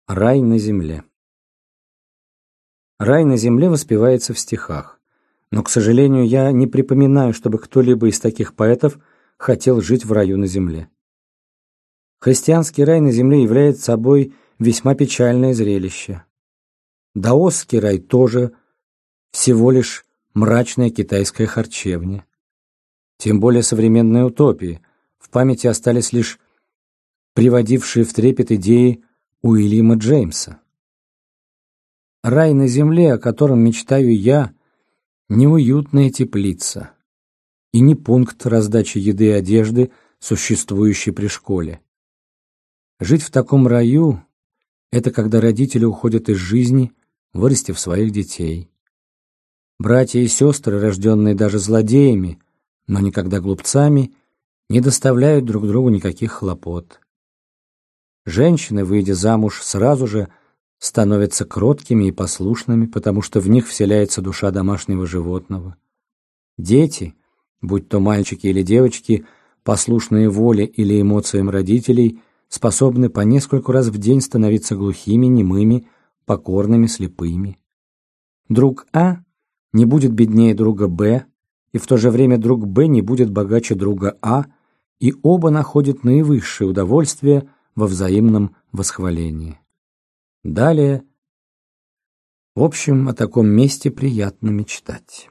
Рай на земле. Рай на земле воспевается в стихах, но, к сожалению, я не припоминаю, чтобы кто-либо из таких поэтов хотел жить в раю на земле. Христианский рай на земле является собой весьма печальное зрелище. Даосский рай тоже всего лишь мрачная китайская харчевня. Тем более современные утопии. В памяти остались лишь приводившие в трепет идеи Уильяма Джеймса. Рай на земле, о котором мечтаю я, не уютная теплица и не пункт раздачи еды и одежды, существующий при школе. Жить в таком раю – это когда родители уходят из жизни, вырастив своих детей. Братья и сестры, рожденные даже злодеями, но никогда глупцами, не доставляют друг другу никаких хлопот. Женщины, выйдя замуж, сразу же становятся кроткими и послушными, потому что в них вселяется душа домашнего животного. Дети, будь то мальчики или девочки, послушные воле или эмоциям родителей, способны по нескольку раз в день становиться глухими, немыми, покорными, слепыми. Друг А не будет беднее друга Б, и в то же время друг Б не будет богаче друга А, и оба находят наивысшее удовольствие во взаимном восхвалении. Далее, в общем, о таком месте приятно мечтать.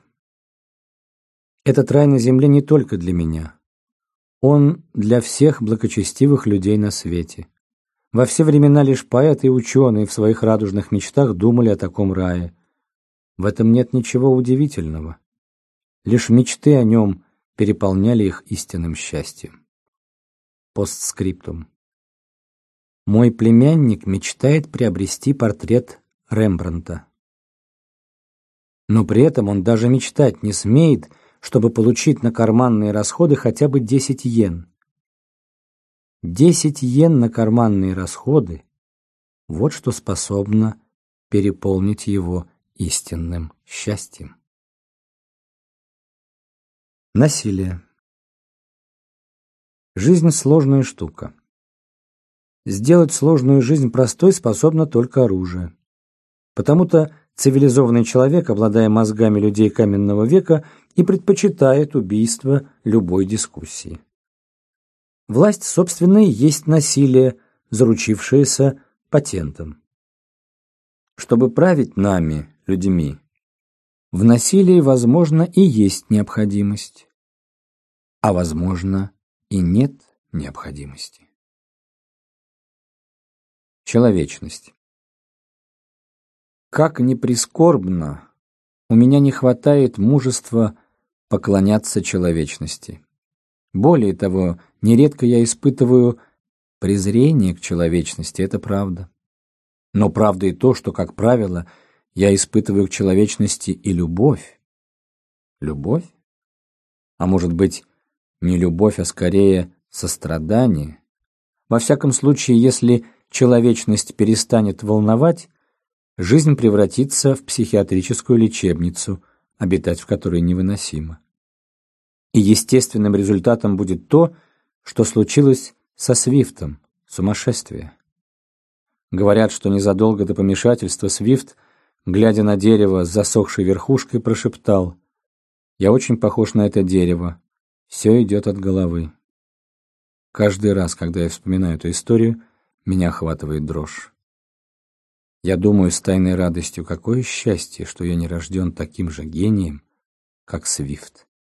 Этот рай на земле не только для меня. Он для всех благочестивых людей на свете. Во все времена лишь поэты и ученые в своих радужных мечтах думали о таком рае. В этом нет ничего удивительного. Лишь мечты о нем переполняли их истинным счастьем. Постскриптум. Мой племянник мечтает приобрести портрет Рембрандта. Но при этом он даже мечтать не смеет, чтобы получить на карманные расходы хотя бы 10 йен. 10 йен на карманные расходы – вот что способно переполнить его истинным счастьем. Насилие. Жизнь – сложная штука. Сделать сложную жизнь простой способно только оружие. Потому-то цивилизованный человек, обладая мозгами людей каменного века, и предпочитает убийство любой дискуссии. Власть, собственно, и есть насилие, заручившееся патентом. Чтобы править нами, людьми, в насилии, возможно, и есть необходимость, а, возможно, и нет необходимости. Человечность. Как ни прискорбно, у меня не хватает мужества поклоняться человечности. Более того, нередко я испытываю презрение к человечности, это правда. Но правда и то, что, как правило, я испытываю к человечности и любовь. Любовь? А может быть, не любовь, а скорее сострадание? Во всяком случае, если человечность перестанет волновать, жизнь превратится в психиатрическую лечебницу, обитать в которой невыносимо. И естественным результатом будет то, что случилось со Свифтом – сумасшествие. Говорят, что незадолго до помешательства Свифт, глядя на дерево с засохшей верхушкой, прошептал: «Я очень похож на это дерево, все идет от головы». Каждый раз, когда я вспоминаю эту историю, меня охватывает дрожь. Я думаю с тайной радостью, какое счастье, что я не рожден таким же гением, как Свифт.